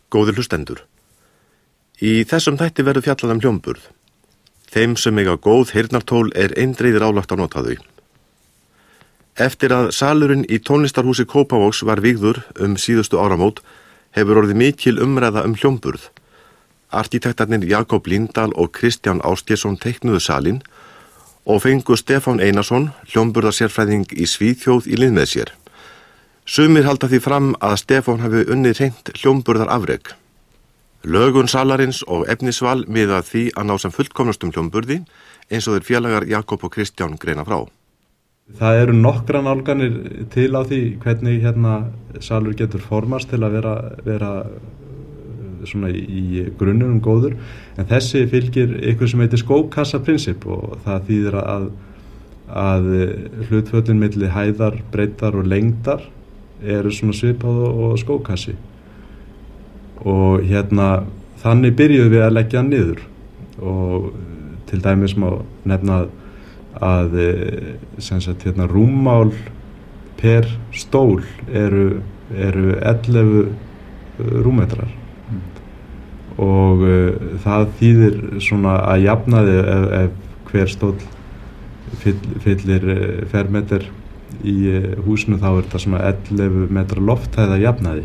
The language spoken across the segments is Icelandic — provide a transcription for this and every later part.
Góðir hlustendur. Í þessum þætti verður fjallað hljómburð. Þeim sem eiga góð heyrnartól eindregið ráðlagt að nota þau. Eftir að salurinn í tónlistarhúsi Kópavogs var vígður síðustu áramót, hefur orðið mikil umræða hljómburð. Arkitektarnir Jakob Lindahl og Kristján Ásgeirsson teiknuðu salinn og fengu Stefán Einarsson, hljómburðarsérfræðing í Svíþjóð, í lið með sér. Sumir halda því fram að Stefán hafi unnið hreint hljómburðarafrek. Lögun salarins og efnisval miða því að ná sem fullkomnastum hljómburði, eins og þeir félagar Jakob og Kristján greina frá. Það eru nokkrar nálganir til á því hvernig salur getur formast til að vera svona í grunnunum góður, en þessi fylgir eitthvað sem heitir skókassaprinsip, og það þýðir að hlutföllin milli hæðar, breiddar og lengdar eru svona svipað og skókassi, og þannig byrjuðum við að leggja hann niður. Og til dæmis má nefna að rúmmál per stól eru 11 rúmmetrar, og það þýðir svona að jafnaði ef hver stóll fyllir fermeter í húsinu, þá þetta svona 11 metra lofthæð að jafnaði,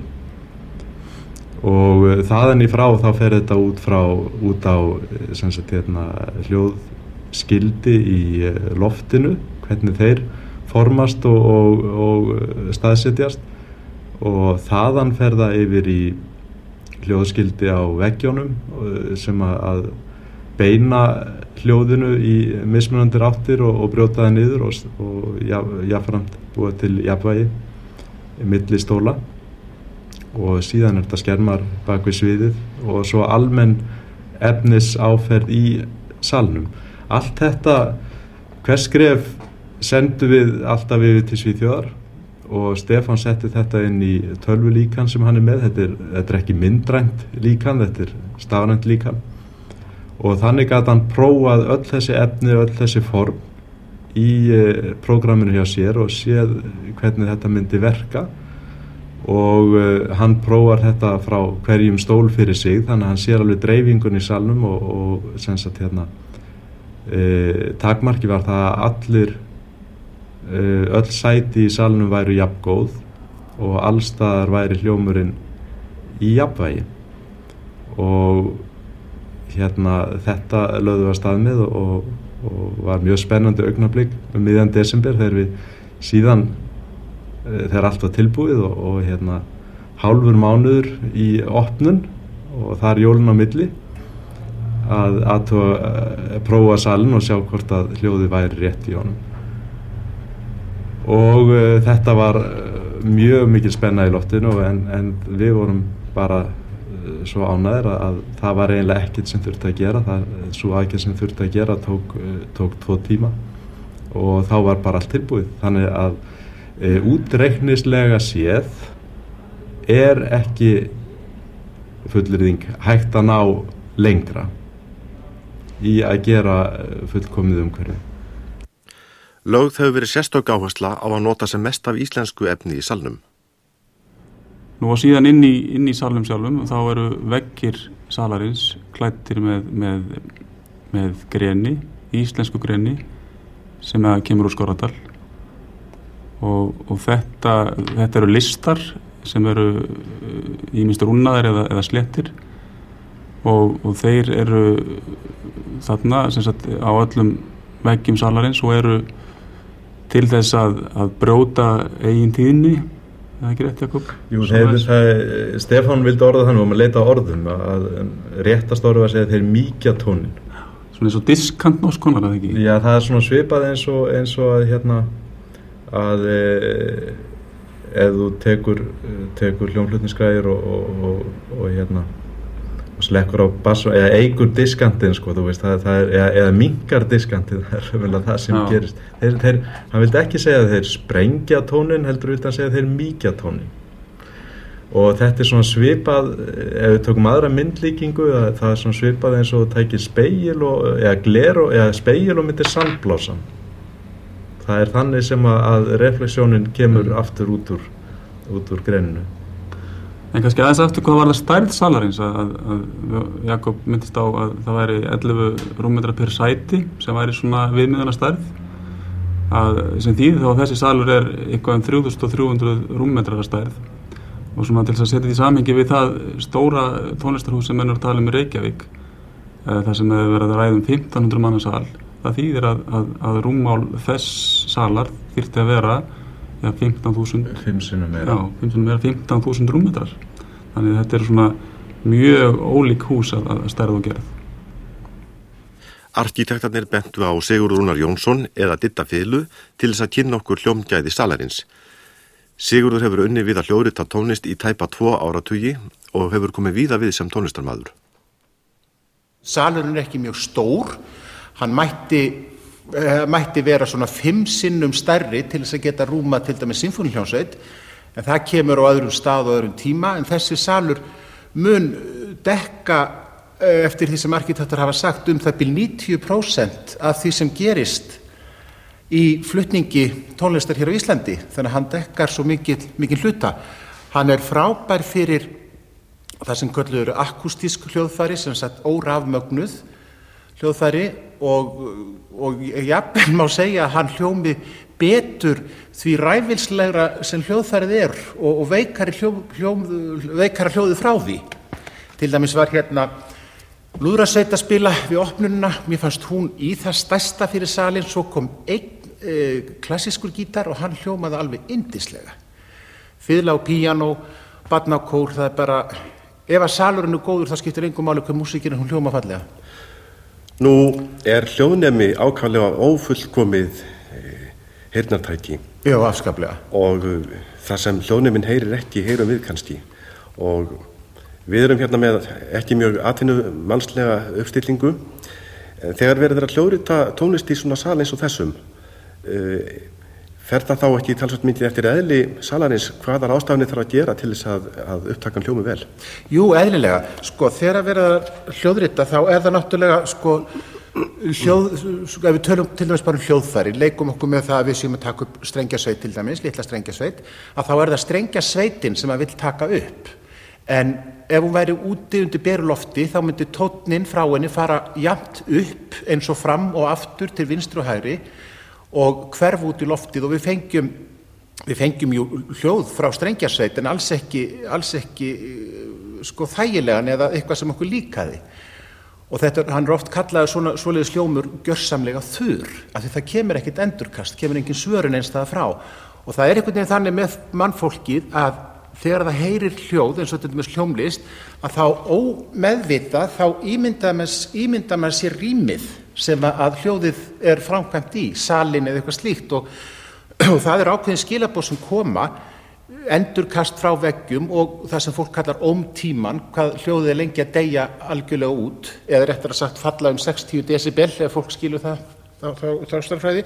og þaðan í frá þá fer þetta út á hljóðskildi í loftinu, hvernig þeir formast og staðsetjast, og þaðan fer það yfir í hljóðskildi á veggjónum sem að beina hljóðinu í mismunandi áttir og brjóta það niður og jafnframt búa til jafnvægi milli stóla, og síðan þetta skermar bak við sviðið og svo almenn efnisáferð í salnum. Allt þetta, hvers skref sendum við alltaf yfir til Svíþjóðar, og Stefán setti þetta inn í tölvulíkan sem hann með. Þetta er ekki myndrænt líkan, þetta stafrænt líkan, og þannig gat hann prófað öll þessi efni, öll þessi form í prógramminu hjá sér og séð hvernig þetta myndi verka, og hann prófar þetta frá hverjum stól fyrir sig, þannig að hann sér alveg dreifingun í salnum, og takmarki var það að allir öll sæti í salnum væru jafngóð og allstaðar væri hljómurinn í jafnvægi, og þetta lögðum við af stað með, og var mjög spennandi augnablik miðjan desember þegar við síðan, þegar allt var tilbúið, og hálfur mánuður í opnun, og það jólin á milli, að prófa salinn og sjá hvort að hljóði væri rétt í honum. Og þetta var mjög mikil spenna í loftinu, en við vorum bara svo ánægðir að það var eiginlega ekkert sem þurfti að gera. Sú aðgerð sem þurfti að gera tók 2 tíma, og þá var bara allt tilbúið. Þannig að útreiknislega séð ekki fullyrðing hægt að ná lengra í að gera fullkomið umhverfi. Lögð hefur verið sérstök áhersla á að nota sem mest af íslensku efni í salnum. Nú og síðan inn í salnum sjálfum, þá eru veggir salarins klæddir með greni, íslensku greni, sem kemur úr Skorradal, og þetta eru listar sem eru ýmist rúnnaðir eða sléttir, og þeir eru þarna á öllum veggjum salarins, og eru til þess að brjóta eigin tíðni. Það ekki rétt, Jakob? Jú, Stefán vildi orða þannig, og maður leita á orðum, að réttast orðu að segja að þeir mýkja tónin. Svona eins og diskant norskonar, eða ekki? Já, það svona svipað eins og að ef þú tekur hljómflutningsgræður og slekkur á bass eða eigur diskantinn, þú veist, eða minkar diskantinn, það er það sem gerist. Hann vildi ekki segja að þeir sprengja tónin, heldur vildi hann segja að þeir mýkja tónin. Og þetta svona svipað, ef við tökum aðra myndlíkingu, það svona svipað eins og tækir spegil eða spegil og myndir sandblásan. Það þannig sem að refleksjónin kemur aftur út úr greininu. En kannski aðeins aftur hvað var það stærð salarins að Jakob myndist á að það væri 11 rúmmetra per sæti sem væri svona viðmiðana stærð sem þýðir þá að þessi salur eitthvað 3300 rúmmetrar stærð og svona til þess að setja því samhengi við það stóra tónlistarhús sem menn eru að tala í Reykjavík þar sem hefur verið að ræða 1500 manna sal það þýðir að rúmmál þess salar þyrfti að vera 15.000 5 sinnum meira 15.000 rúmmetrar þannig að þetta svona mjög ólík hús að stærð og gerð. Arkitektarnir bentu á Sigurður Rúnar Jónsson eða Didda Fiðlu til þess að kynna okkur hljómgæði salarins. Sigurður hefur unnið við að hljóðrita tónlist í tæpa 2 áratugi og hefur komið víða við sem tónlistarmaður. Salurinn ekki mjög stór, hann mætti vera svona 5 sinnum stærri til þess að geta rúma til dæmis sinfóníuhljómsveit, en það kemur á öðrum stað og öðrum tíma, en þessi salur mun dekka eftir því sem arkitektar hafa sagt það bil 90% af því sem gerist í flutningi tónlistar hér á Íslandi, þannig að hann dekkar svo mikil hluta. Hann frábær fyrir það sem kölluð akústísk hljóðfæri, sem sagt órafmögnuð hljóðfæri og jafnvel má segja að hann hljómi betur því ræfilslegra sem hljóðfærið og veikara hljóðið frá því. Til dæmis var hérna lúðrasveit að spila við opnunina, mér fannst hún í það stærsta fyrir salinn, svo kom einn klassískur gítar og hann hljómaði alveg yndislega. Fiðla og píanó, barnakór, það bara, ef að salurinn góður þá skiptir engu máli hvað músíkin hún hljóma fallega. Nú hljóðnemi ákaflega ófullkomið heyrnartæki. Já, afskaplega. Og það sem hljóðnemin heyrir ekki, heyrum við kannski. Og við erum hérna með ekki mjög atvinnumannslega uppstillingu. Þegar verður að hljóðrita tónlist í svona sal eins og þessum, fer það þá ekki talsvert mikið eftir eðli salarins hvaða ráðstafanir þarf að gera til þess að upptakan hljómi vel? Jú, eðlilega. Þegar verður að hljóðrita þá það náttúrulega ef við tölum til dæmis bara hljóðfæri, leikum okkur með það að við séum að taka upp strengjasveit til dæmis, litla strengjasveit, að þá það strengjasveitin sem að vill taka upp. En ef hún væri úti undir beru lofti þá myndi tónninn frá henni fara jafnt upp eins og fram og aftur til vinstri og hægri og hverf út í loftið og við fengjum jú hljóð frá strengjasveit en alls ekki þægilegan eða eitthvað sem okkur líkaði. Og hann oft kallaði svoleiðis hljómur gjörsamlega þurr, af því það kemur ekkert endurkast, kemur engin svörun eins það frá. Og það einhvern veginn þannig með mannfólkið að þegar það heyrir hljóð, eins og þetta með hljómlist, að þá ómeðvitað, þá ímyndar maður sér rýmið sem að hljóðið framkvæmt í, salin eða eitthvað slíkt og það ákveðin skilaboð sem koma, endurkast frá veggjum og það sem fólk kallar ómtíman, hvað hljóðið lengi að deyja algjörlega út, eða réttar að sagt falla 60 decibel, ef fólk skilur það þá stærðfræði.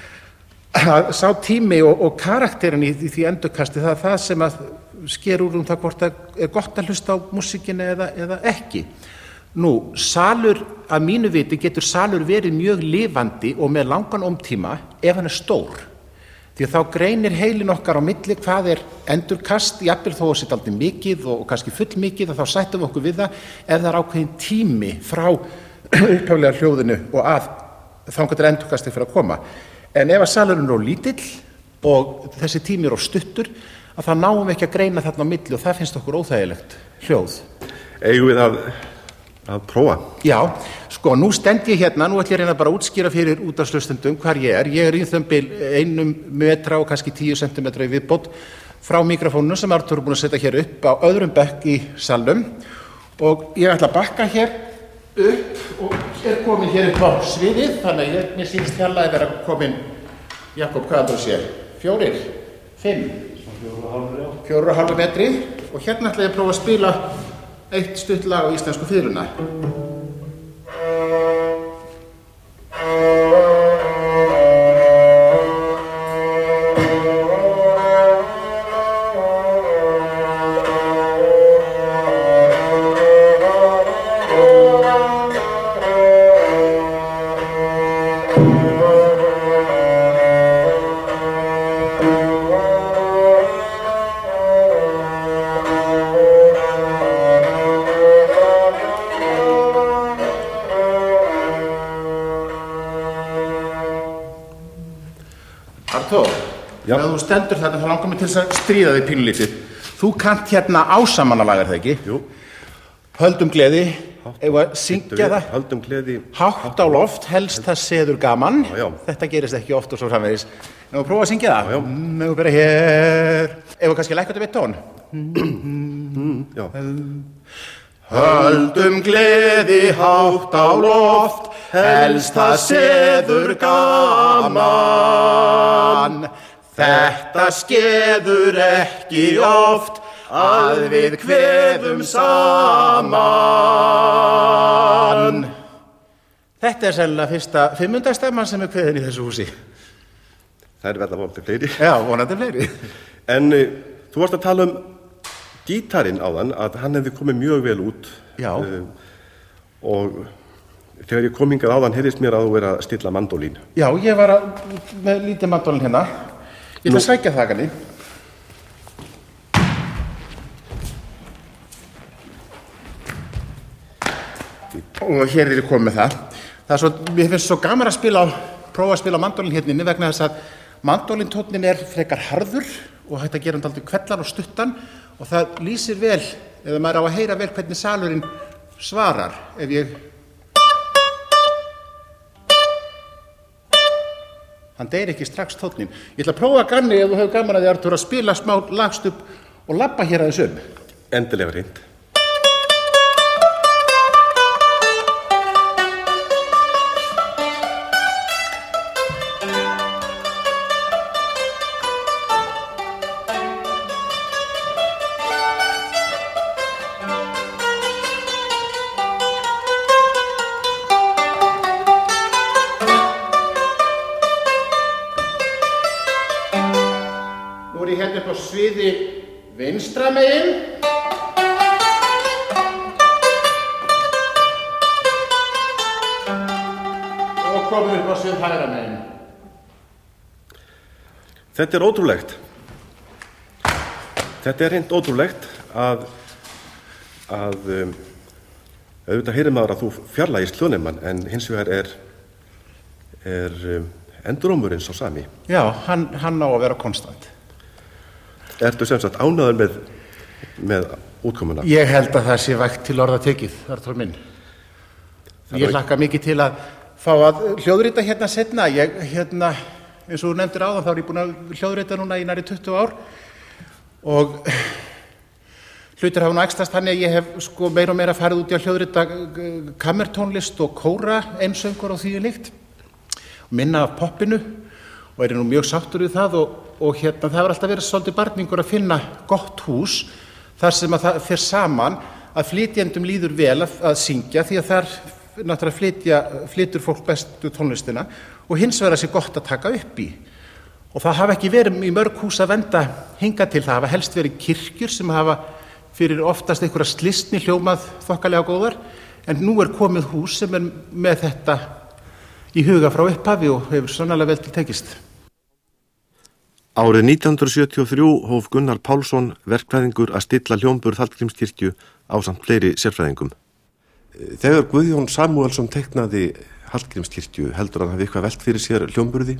Sá tími og karakterin í því endurkasti, það sem að sker úr það hvort það gott að hlusta á músíkina eða ekki. Nú, salur, að mínu viti getur salur verið mjög lifandi og með langan ómtíma ef hann stór. Því að þá greinir heilin okkar á milli hvað endurkast, jafnvel þó að setja aldrei mikið og kannski full mikið og þá sættum við okkur við það ef það ákveðin tími frá upphaflega hljóðinu og að þangað til endurkasti fyrir að koma. En ef að salurinn lítill og þessi tími stuttur, að þá náum við ekki að greina þarna á milli og það finnst okkur óþægilegt hljóð. Eigum við að prófa? Já, nú stend ég hérna, nú ætlum ég að reyna bara að útskýra fyrir útvarpshlustendum hvar ég er. Ég í það bil 1 metra og kannski 10 cm í viðbót frá mikrofóninu sem Artur búin að setja hér upp á öðrum bekk í salnum og ég ætla að bakka hér upp og komin hér upp á sviðið, þannig að mér sýnist hérna að vera komin, Jakob, hvað þú sér? 4, 5, 4,5 metri og hérna ætla ég að prófa að spila eitt stutt lag á íslensku fiðluna. Arnþór, Já. ef þú stendur þarna þá langar mig til þess að stríða þig pínulítið. Þú kannt hérna ásamannalag, það ekki? Jú. Höldum gleði, ef að syngja það. Höldum gleði. Hátt á loft, helst það seður gaman. Já. Þetta gerist ekki oft og svo framvegis. Ef við prófa að syngja það. Já. Ef við byrja hér. Ef við kannski lækka þetta við tón. Já. Höldum gleði hátt á loft, helst það seður gaman. Þetta skeður ekki oft, að við kveðum saman. Þetta sennilega fyrsta fimmundastemman sem kveðin í þessu húsi. Það verða vonandi fleiri. Já, vonandi fleiri. En þú varst að tala gítarinn áðan, að hann hefði komið mjög vel út. Já. Og þegar ég kom hingað áðan heyrðist mér að þú verið að stilla mandólín. Já, ég var með lítið mandólin hérna. Ég ætla að sækja það kanni. Og hér ég komið með það. Mér finnst svo gaman að prófa að spila mandólin hérna inni vegna þess að mandólintónnin frekar harður og hægt að gera hann dálítið kvellan og stuttan og það lýsir vel, eða maður á að heyra vel hvernig salurinn svarar ef ég... Hann deyr ekki strax tónnin. Ég ætla að prófa ganni ef þú hefur gaman að þið Arnþór að spila smá lagstubb og labba hér aðeins Endilega reynd. Sviði vinstra megin og komum upp á svið hægra megin. Þetta ótrúlegt. Þetta hreint ótrúlegt að auðvitað heyrir maður að þú fjarlægist hljóðnemann en hins vegar er endurómurinn sá sami. Já, hann á að vera konstant. Ertu sem sagt ánægður með útkomuna? Ég held að það sé vægt til orða tekið, Arnþór minn. Ég hlakka mikið til að fá að hljóðrita hérna seinna. Eins og þú nefndir áðan, þá er ég búin að hljóðrita núna í nærri 20 ár og hlutir hafa nú æxlast þannig að ég hef meira og meira farið út í að hljóðrita kammertónlist og kóra, einsöngur og því líkt. Minna af poppinu og er nú mjög sáttur við það og það hefur alltaf verið svolítið barningur að finna gott hús þar sem að það fer saman að flytjendum líður vel að syngja því að þar náttúrulega flytur fólk bestu tónlistina og hins vegar sé gott að taka upp í. Og það hafa ekki verið í mörg hús að venda hingað til, það hafa helst verið kirkjur sem hafa fyrir oftast einhverja slistni hljómað þokkalega góðar en nú er komið hús sem er með þetta í huga frá upphafi og hefur sannarlega vel til tekist. Árið 1973 hóf Gunnar Pálsson verkfræðingur að stilla hljómburð Hallgrímskirkju ásamt fleiri sérfræðingum. Þegar Guðjón Samúelsson teiknaði Hallgrímskirkju, heldur hann hafi eitthvað velt fyrir sér hljómburði?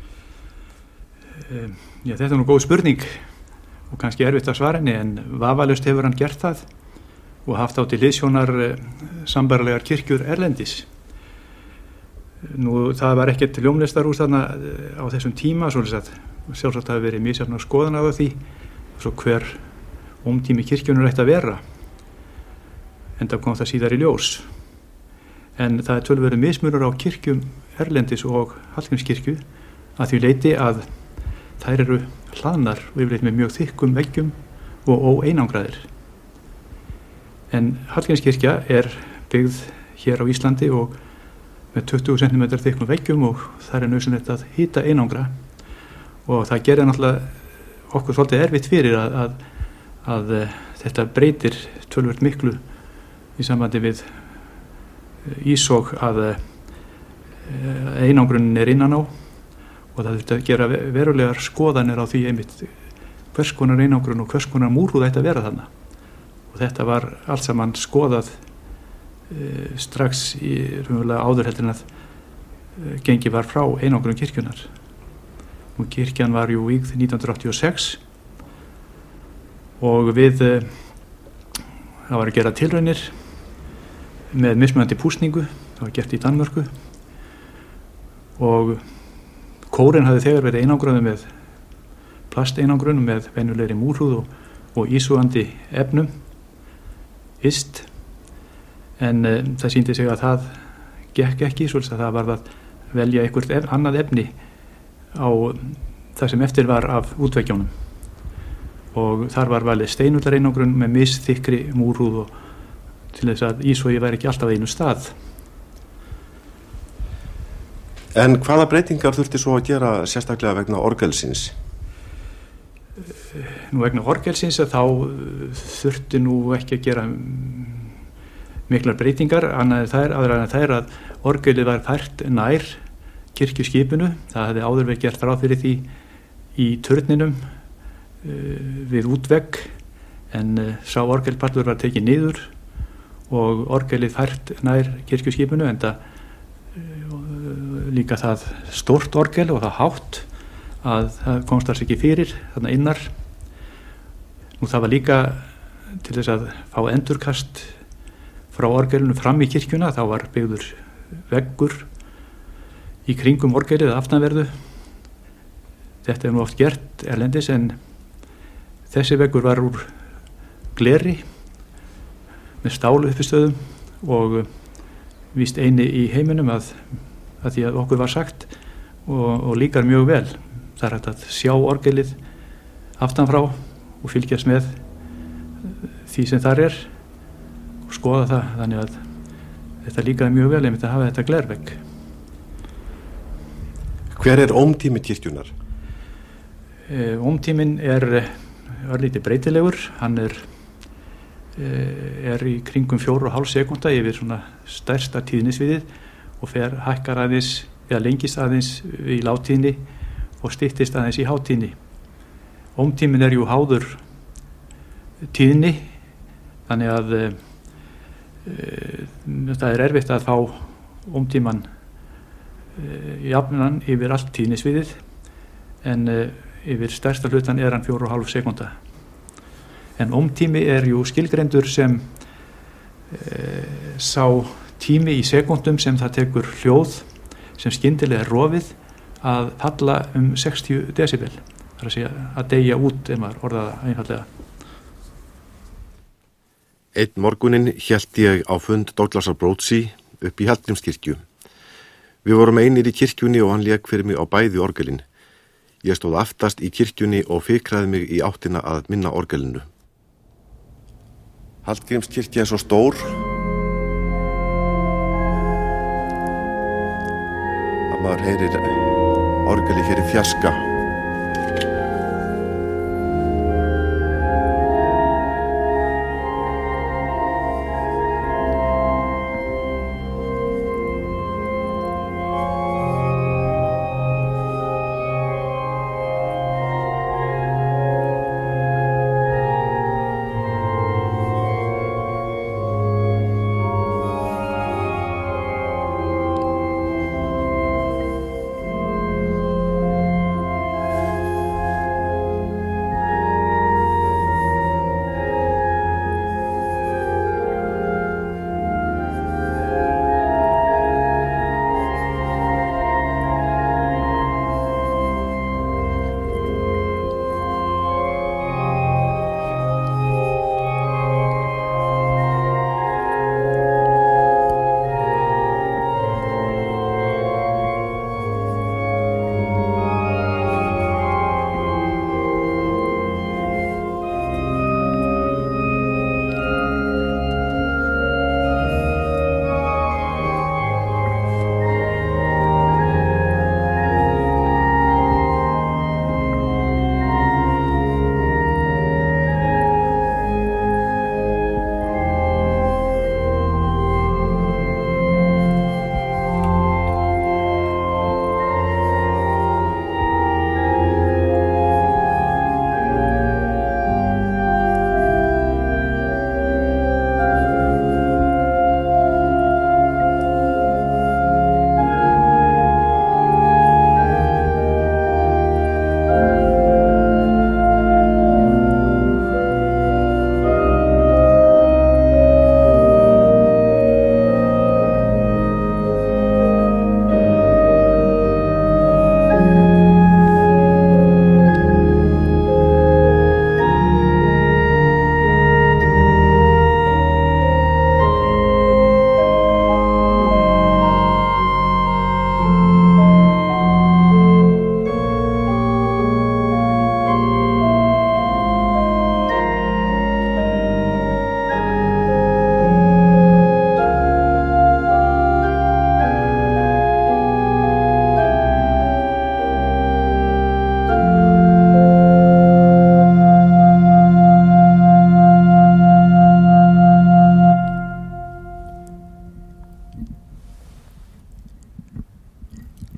Já, þetta er nú góð spurning og kannski erfitt að svara henni en vafalaust hefur hann gert það og haft á til hliðsjónar sambærilegar kirkjur erlendis. Nú, það var ekkert hljómlistarhús þarna á þessum tíma, svolítið að sjálfsagt hafi verið misjafnar skoðan á því og svo hver tími kirkjunnar ætti að vera enda kom það síðar í ljós en það er töluvert mismunur á kirkjum erlendis og Hallgrímskirkju að því leyti að þær eru hlaðnar og yfirleitt með mjög þykkum veggjum og óeinangraðir en Hallgrímskirkja er byggð hér á Íslandi og með 20 cm þykkum veggjum og það er nauðsynlegt að hita einangra og það gerir náttúrulega okkur svolítið erfitt fyrir að þetta breytir töluvert miklu í sambandi við ísog að einangrunin er innan á og það þurfti að gera verulegar skoðanir á því einmitt hvers konar einangrun og hvers konar múrhúð ætti að vera þarna og þetta var allt saman skoðað strax áður heldur en að gengi var frá einangrun kirkjunar og kirkjan var jú vígð 1986 og það var að gera tilraunir með mismunandi púsningu, það var gert í Danmörku og kórinn hafði þegar verið einangraður með plasteinangrun með venjulegri múrhúð og ísúgandi efnum, yst, en það sýndi sig að það gekk ekki, svo að það varð að velja eitthvað annað efni á það sem eftir var af útveggjónum og þar var valið steinullareinangrun með misþykkri múrhúð og til þess að ísói væri ekki alltaf einu stað. En hvaða breytingar þurfti svo að gera sérstaklega vegna orgelsins? Nú vegna orgelsins þá þurfti nú ekki að gera miklar breytingar aðrar en þær að orgelið var fært nær kirkjuskipinu. Það hefði áður verið gert ráð fyrir því í turninum við útvegg en sá orgelpallur var tekið niður og orgelið fært nær kirkjuskipinu en það líka það stórt orgel og það hátt að það komst þess ekki fyrir þarna innar. Nú það var líka til þess að fá endurkast frá orgelinu fram í kirkjuna, þá var byggður veggur í kringum orgelið að aftanverðu. Þetta nú oft gert erlendis en þessi veggur var úr gleri með stálu uppistöðum og víst eini í heiminum að því að okkur var sagt og líkar mjög vel. Það er hægt að sjá orgelið aftanfrá og fylgjast með því sem þar er og skoða það, þannig að þetta líkaði mjög vel einmitt að hafa þetta glervegg. Hver er ómtími kirkjunar? Ómtíminn er örlítið breytilegur, hann er í kringum 4,5 sekúnda yfir svona stærsta tíðnisviðið og hækkar aðeins eða lengist aðeins í lágtíðni og styttist aðeins í hátíðni. Ómtíminn er jú háður tíðni, þannig að það er erfitt að fá ómtíman jafnan yfir allt tíðnisviðið en yfir stærsta hlutan er hann 4,5 sekúnda. En ómtími er jú skilgreindur sem sá tími í sekúndum sem það tekur hljóð sem skyndilega er rofið að falla 60 desibel. Það er að segja að deyja út ef maður orðaði það einfallega. Einn morguninn hélt ég á fund Douglasar Broadsea upp í Hallgrímskirkju. Við vorum einir í kirkjunni og hann lék fyrir mig á bæði orgelin. Ég stóð aftast í kirkjunni og fikraði mig í áttina að minna orgelinu. Hallgrímskirkja er svo stór að maður heyrir orgeli hér í fjarska.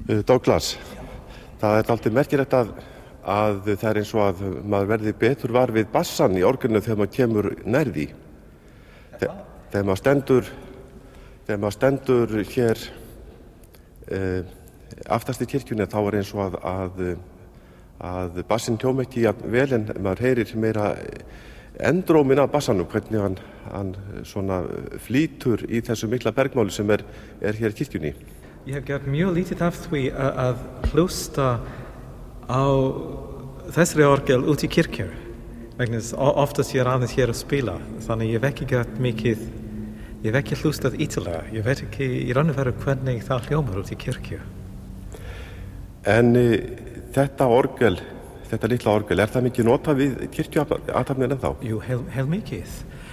Douglas, það alltaf merkilegt að það eins og að maður verði betur var við bassan í orgelinu þegar maður kemur nær því. Þegar maður stendur hér aftast í kirkjunni þá eins og að bassinn hljóma ekki vel en maður heyrir meira endrómin af bassanum, hvernig hann svona flýtur í þessu mikla bergmáli sem hér í kirkjunni. Ég hef gert mjög lítið af því að hlusta á þessari orgel út í kirkju. Vegna oftast ég aðeins hér að spila, þannig ég hef ekki gert mikið, ég hef ekki hlustað ítalega. Ég veit ekki í raun og veru hvernig það hljómar út í kirkju. En þetta orgel, þetta litla orgel, það mikið notað við kirkjuathafnir ennþá? Jú, heil mikið.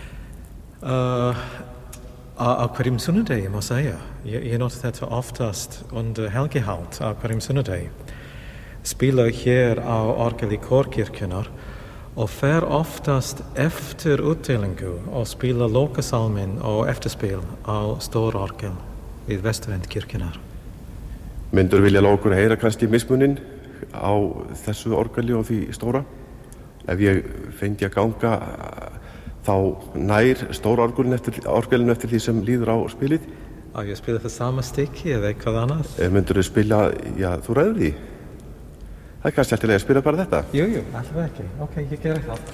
Á hverjum sunnudegi má segja. Ég nota þetta oftast under helgihald á hverjum sunnudegi. Spila hér á orgel í kórkirkjunar og fer oftast eftir útdelingu og spila lokasalminn og eftirspil á stórorgel við vesturend kirkjunar. Myndur vilja láta okkur heyra kannski mismuninn á þessu orgeli og því stóra? Ef ég fengi að ganga þá nær stóra orgelinu eftir því sem líður á spilið? Á ég spila það sama stykki eða eitthvað annað? Myndur þú spila, þú ræður því? Það kannski alltaf að spila bara þetta? Jú, alltaf ekki. Ok, ég geri það.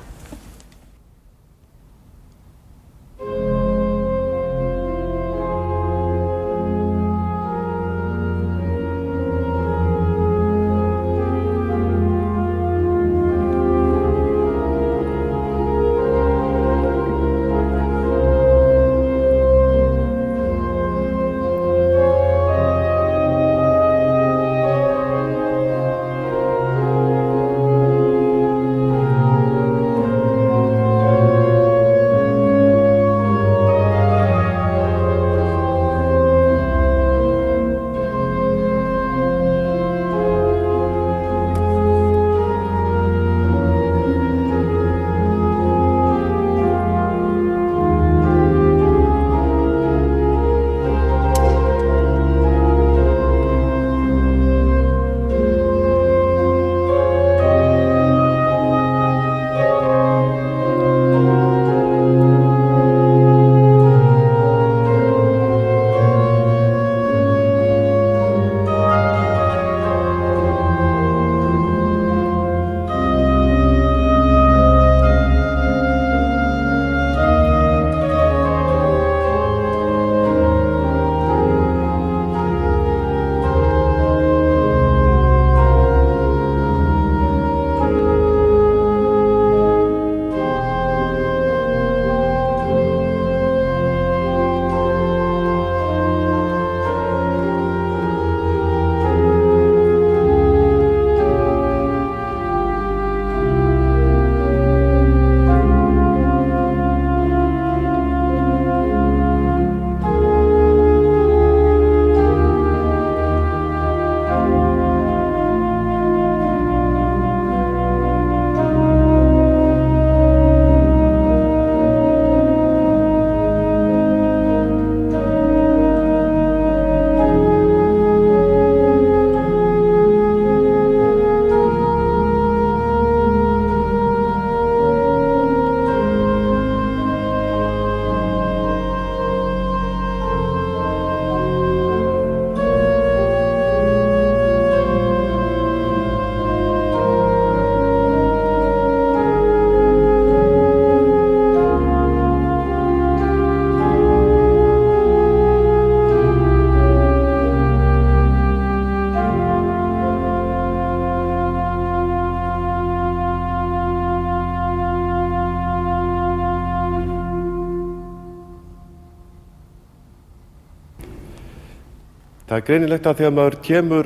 Það er greinilegt að þegar maður kemur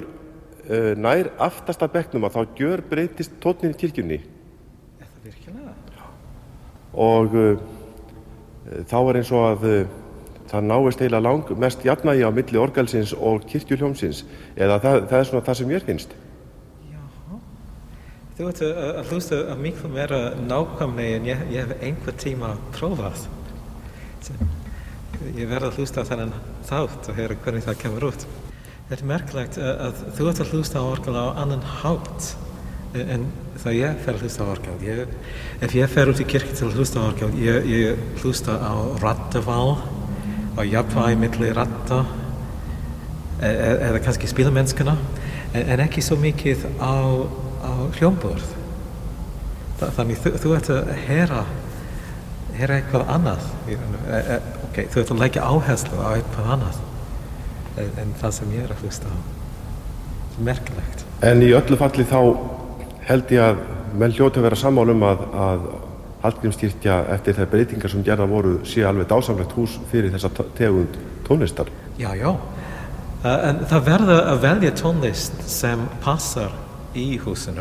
nær aftasta bekknum að þá gjörbreytist tónninn í kirkjunni. Er það virkilega? Já. Og þá er eins og að það náist heila mest jafnvægi á milli orgelsins og kirkjuhljómsins, eða það er svona það sem mér finnst. Jaha. Þú ert að hlusta að miklu meira nákvæmlega en ég hef einhver tíma prófað. Ég verð að hlusta þennan þátt og heyra hvernig það kemur út. Þetta merkilegt að þú ert að hlusta á orgel á annan hátt en það ég fer að hlusta á orgel. Ef ég fer út í kirkju til að hlusta á orgel, ég hlusta á raddaval, á jafnvægi milli radda, eða kannski spílamennskuna, en ekki svo mikið á hljómborð. Þannig þú ert að heyra eitthvað annað. Þú ert að leggja áherslu á eitthvað annað en það sem ég að hlusta á. Merkilegt. En í öllu falli þá held ég að menn hljóti að vera sammála að Hallgrímskirkja eftir þær breytingar sem gerða voru sé alveg dásamlegt hús fyrir þessa tegund tónlistar. Já. En það verður að velja tónlist sem passar í húsinu.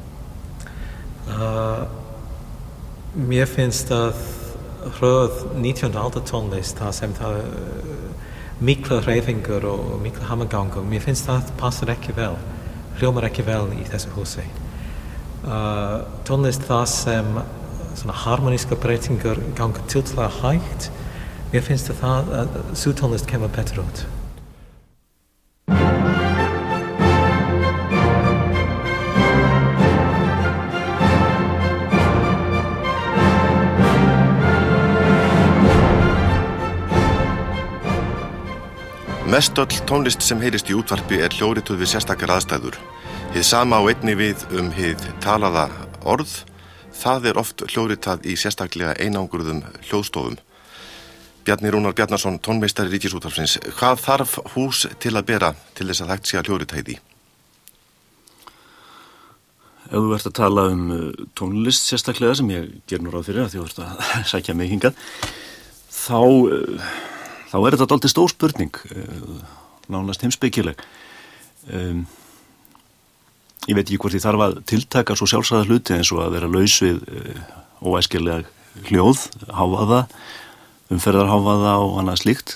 Mér finnst að hröð 19. aldar tónlist það sem það mikla hreyfingar og mikla hamagangur, mér finnst það passar ekki vel, hljómar ekki vel í þessu húsi. Tónlist það sem svona harmoníska breytingar ganga tiltala hægt, mér finnst að sú tónlist kemur betur út. Mestöll tónlist sem heyrist í útvarpi er hljóðrituð við sérstakar aðstæður. Hið sama á einnig við hið talaða orð. Það er oft hljóðritað í sérstaklega einangruðum hljóðstofum. Bjarni Rúnar Bjarnason, tónmeistari Ríkisútvarpsins. Hvað þarf hús til að bera til þess að hægt sé að hljóðrita í því? Ef þú ert að tala tónlist sérstaklega sem ég ger nú ráð fyrir að þú ert að sækja mig hingað, þá er þetta dálítið stór spurning, nánast heimspekileg. Ég veit ekki hvort ég þarf að tiltaka svo sjálfsagða hluti eins og að vera laus við óæskilega hljóð, hávaða, umferðarhávaða og annað slíkt.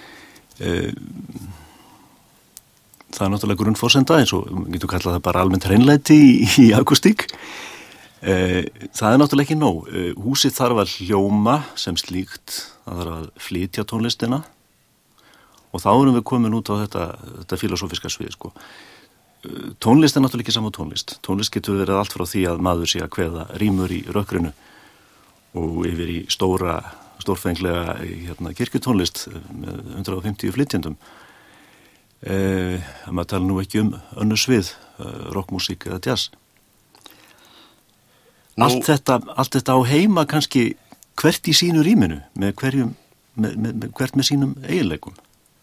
Það er náttúrulega grunnforsenda eins og getur kallað það bara almennt hreinlæti í akústík. Það er náttúrulega ekki nóg. Húsið þarf að hljóma sem slíkt, það þarf að flytja tónlistina og þá erum við komin út á þetta filosófiska svið, sko. Tónlist er náttúrulega ekki sama tónlist. Tónlist getur verið allt frá því að maður sé að kveða rímur í rökkrinu og yfir í stórfenglega kirkjutónlist með 150 flytjendum. Maður tala nú ekki önnur svið, rockmusík eða jazz. Allt þetta á heima kannski hvert í sínu rýminu, hvert með sínum eiginleikum.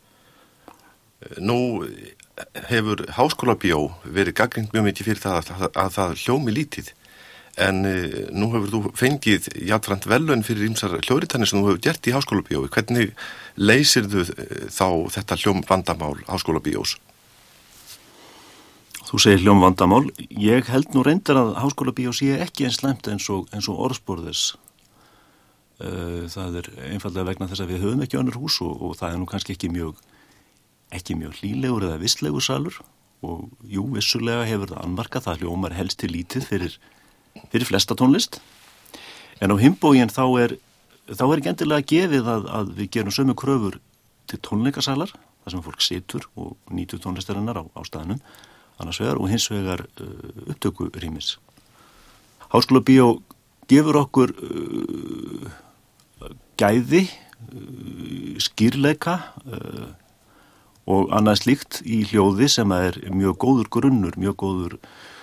Nú hefur Háskólabíó verið gagnrýnt mjög mikið fyrir að það hljómi lítið, en nú hefur þú fengið jafnframt verðlaun fyrir ýmsar hljóðritanir sem þú hefur gert í Háskólabíói. Hvernig leysirðu þá þetta hljómvandamál Háskólabíós? Þú segir hljómvandamál. Ég held nú reyndar að Háskólabíó sé ekki eins slæmt eins og orðspor. Það er einfaldlega vegna þess að við höfum ekki önnur hús og það er nú kannski ekki mjög hlýlegur eða vistlegur salur og jú, vissulega hefur það annmarkað, það hljómar helst til lítið fyrir flesta tónlist. En á hinn þá er ekki endilega gefið að við gerum sömu kröfur til tónleikasalar, þar sem fólk situr og nýtur tónlistarinnar á staðnum, annars vegar og hins vegar upptökurýmis. Háskólabíó gefur okkur gæði, skýrleika og annað slíkt í hljóði sem er mjög góður grunnur, mjög góður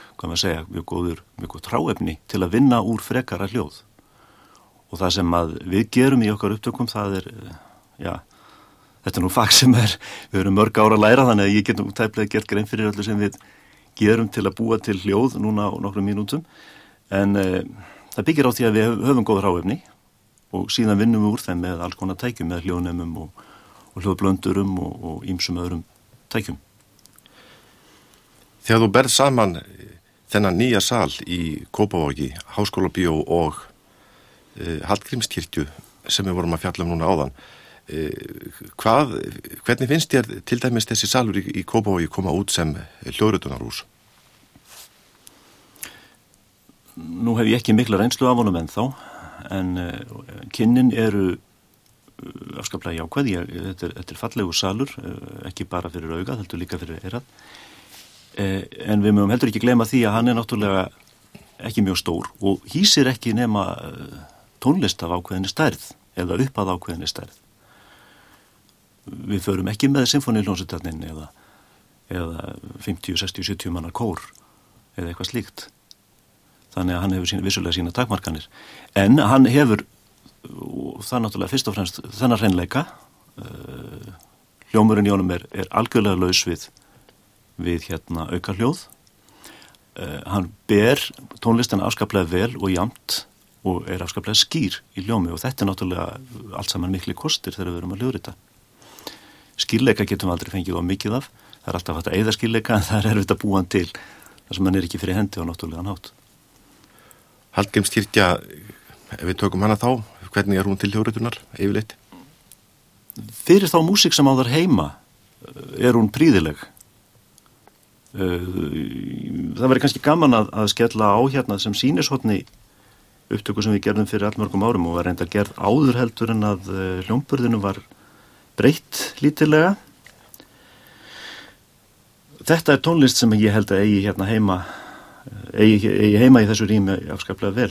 tráefni til að vinna úr frekara hljóð. Og það sem að við gerum í okkar upptökum, það er, þetta er nú fag sem við erum mörg ára að læra, þannig að ég get nú tæplega gert grein fyrir öllu sem við gerum til að búa til hljóð núna á nokkrum mínútum. En það byggir á því að við höfum góð hráefni og síðan vinnum við úr þeim með alls konar tækjum, með hljóðnemum og hljóðblöndurum og ýmsum öðrum tækjum. Þegar þú berð saman þennan nýja sal í Kópavogi, Háskólabíó og Hallgrímskirkju sem við vorum að fjalla núna áðan, hvernig finnst þér til dæmis þessi salur í Kópavogi koma út sem hljóðritunarhús? Nú hef ég ekki mikla reynslu af honum ennþá, en kynnin eru afskaplega jákvæð. Þetta fallegu salur, ekki bara fyrir augað, heldur líka fyrir eyrað. En við mögum heldur ekki gleyma því að hann náttúrulega ekki mjög stór og hýsir ekki nema tónlist af ákveðinni stærð eða upp að ákveðinni stærð. Við förum ekki með symfóníuhljómsveitarnin eða 50, 60, 70 manna kór eða eitthvað slíkt. Þannig að hann hefur vissulega sína takmarkanir. En hann hefur, og það náttúrulega fyrst og fremst þennan hreinleika, hljómurinn í honum er algjörlega laus við auka hljóð. Hann ber tónlistina afskaplega vel og jafnt og er afskaplega skýr í hljómi og þetta náttúrulega allt saman mikli kostir þegar við erum að hljóðrita. Skýrleika getum við aldrei fengið á mikið af. Það er alltaf hægt að eyða skýrleika en það er erfitt að búa hann til þar sem hann er ekki fyrir hendi á náttúrulegan hátt. Hallgrímskirkja, ef við tökum hana þá, hvernig er hún til hljóðritunar yfirleitt? Fyrir þá músík sem á þar heima er hún prýðileg. Það væri kannski gaman að skella á hérna sem sýnishorni upptöku sem við gerðum fyrir allmörgum árum og var reyndar gerð áður heldur en að hljómburðinu var breytt lítillega. Þetta er tónlist sem ég held að eigi heima í þessu rými afskaplega vel.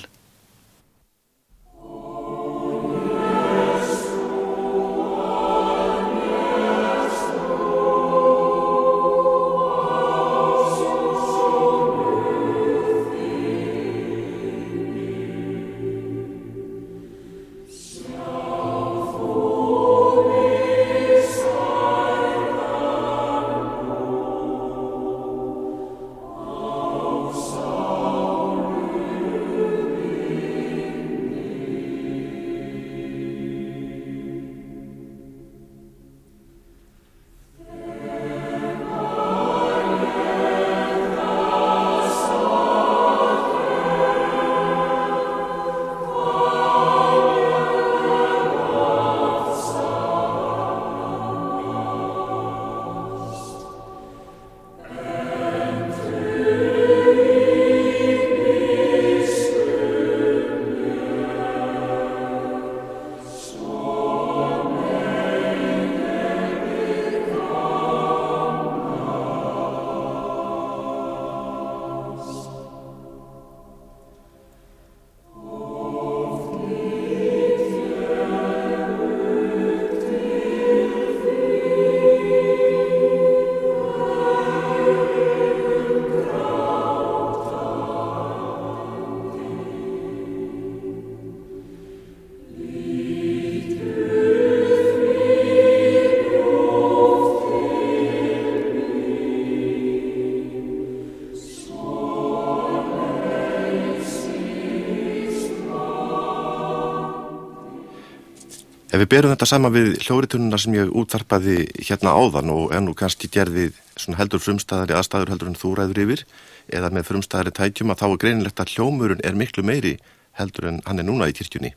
Ef við berum þetta saman við hljóðritunina sem ég útvarpaði hérna áðan og nú kannski gerði svona heldur frumstæðari aðstæður heldur en þú ræður yfir eða með frumstæðari tækjum að þá er greinilegt að hljómurinn er miklu meiri heldur en hann er núna í kirkjunni.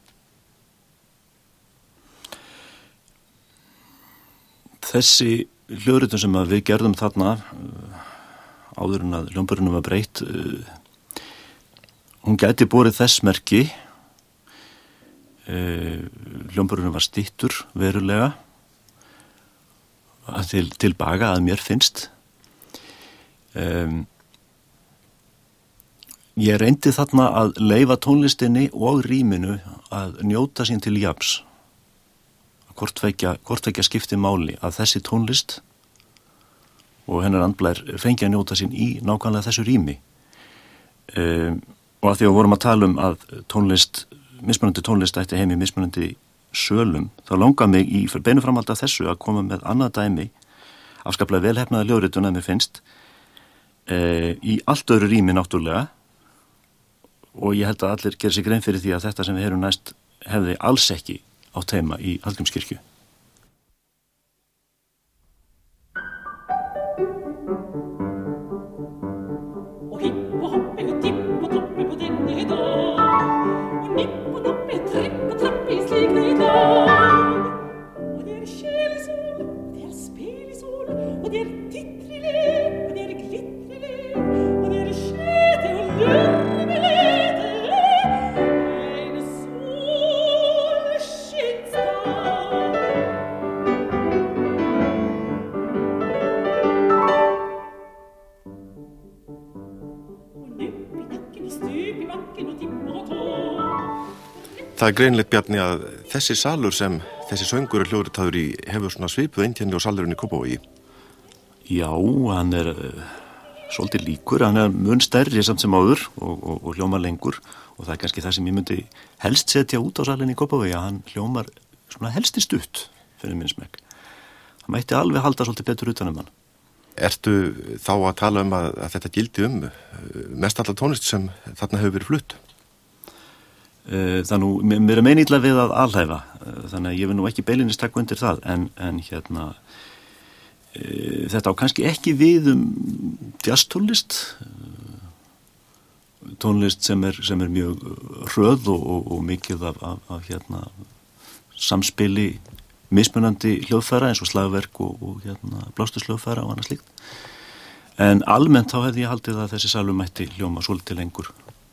Þessi hljóðritun sem við gerðum þarna áður en að hljómburinn var breytt, hún gæti borið þess merki. Hljómburinn var styttur verulega til baga að mér finnst. Ég reyndi þarna að leyfa tónlistinni og rýminu að njóta sín til jafns. Hvort vekja skipti máli að þessi tónlist og hennar andblær fengi að njóta sín í nákvæmlega þessu rými. Og að því að vorum að tala um að mismunandi tónlist ætti heim í mismunandi sölum, þá langar mig í beinu framhaldi af þessu að koma með annað dæmi, afskaplega velhefnaða hljóðritun að mér finnst, í allt öðru rými náttúrulega, og ég held að allir gera sig grein fyrir því að þetta sem við heyrum næst hefði alls ekki átt heima í Hallgrímskirkju. Oh Það greinlegt, Bjarni, að þessi salur sem þessi söngur er hljóðritaður í hefur svona svipuð einkenni á salurinn í Kópavogi. Já, hann svolítið líkur, hann mun stærri samt sem áður og hljómar lengur og það kannski það sem ég myndi helst setja út á salin í Kópavogi, að hann hljómar svona helsti stutt fyrir minn smekk. Hann mætti alveg halda svolítið betur utan hann. Ertu þá að tala að þetta gildi mest alla tónlist sem þarna hefur verið flutt? Það mér meina illa við að alhæfa, þannig að ég vil ekki beilinist taka undir það, en þetta á kannski ekki við jazztónlist, tónlist sem er mjög hröð og mikið af samspili mismunandi hljóðfæra eins og slagverk og blástusljóðfæra og annað slíkt. En almennt þá hefði ég haldið að þessi salur mætti hljóma svolítið lengur.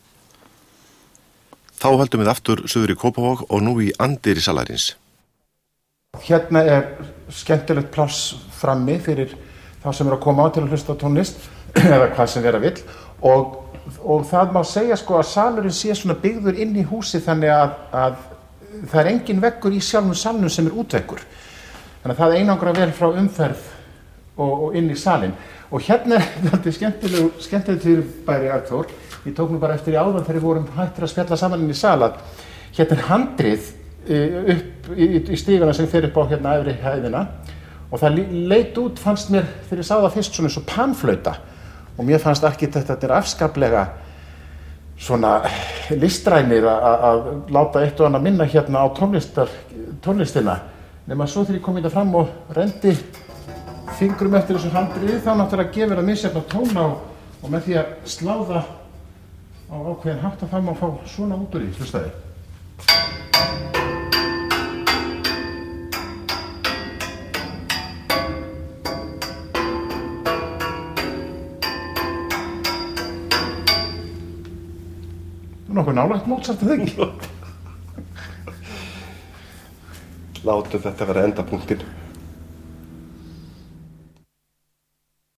Þá höldum við aftur suður í Kópavog og nú í anddyri salarins. Hérna skemmtilegt pláss frammi fyrir þá sem að koma á til að hlusta á tónlist eða hvað sem vera vill og það má segja sko að salurinn sé svona byggður inn í húsi þannig að það engin veggur í sjálfum salnum sem útveggur. Þannig að það einangra vel frá umferð og inn í salin. Og hérna þetta skemmtilegt fyrirbæri Arnþór. Ég tók nú bara eftir í áðan þegar við vorum hættir að spjalla saman inn í sal að hérna handrið upp í stígana sem fer upp á hérna efri hæðina og það leit út, fannst mér þegar ég sá það fyrst svona eins og panflauta og mér fannst arkitekturnir afskaplega svona listrænir að láta eitt og annað minna hérna á tónlistina nema svo þegar ég kom hérna fram og rendi fingrum eftir þessu handriði þá náttúrulega gefur það misjafna tóna og með því að slá það á ákveðin hátt að það má fá svona út úr í hlustaði. Nokkuð nálægt Mozart eða ekki? Látum þetta vera endapunktinn.